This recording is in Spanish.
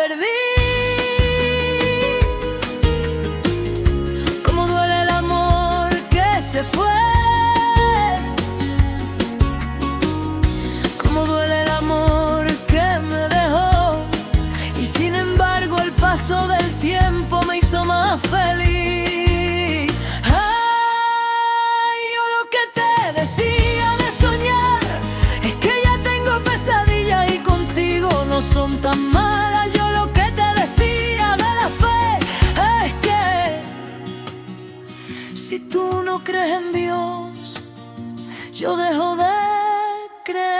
perdí. Cómo duele el amor que se fue, cómo duele el amor que me dejó, y sin embargo el paso del tiempo me hizo más feliz. Ay, yo lo que te decía de soñar es que ya tengo pesadillas y contigo no son tan malas. Yo lo que te decía de la fe es que si tú no crees en Dios, yo dejo de creer.